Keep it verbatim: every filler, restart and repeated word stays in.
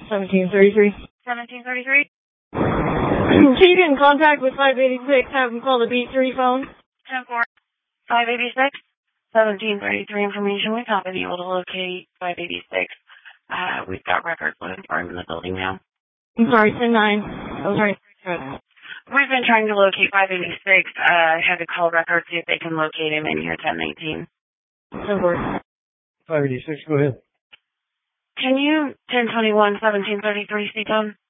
seventeen thirty-three. seventeen thirty-three? Can you get in contact with five eighty-six? Have them call the B three phone. ten four. five eighty-six? seventeen thirty-three information. We've not been able to locate five eighty-six. Uh, we've got records loaded for him in the building now. I'm sorry, ten nine. I was right. We've been trying to locate five eighty-six. Uh, I had to call records, see if they can locate him in here ten nineteen. ten four. five eighty-six, go ahead. Can you ten twenty-one seventeen thirty-three, C-Tone?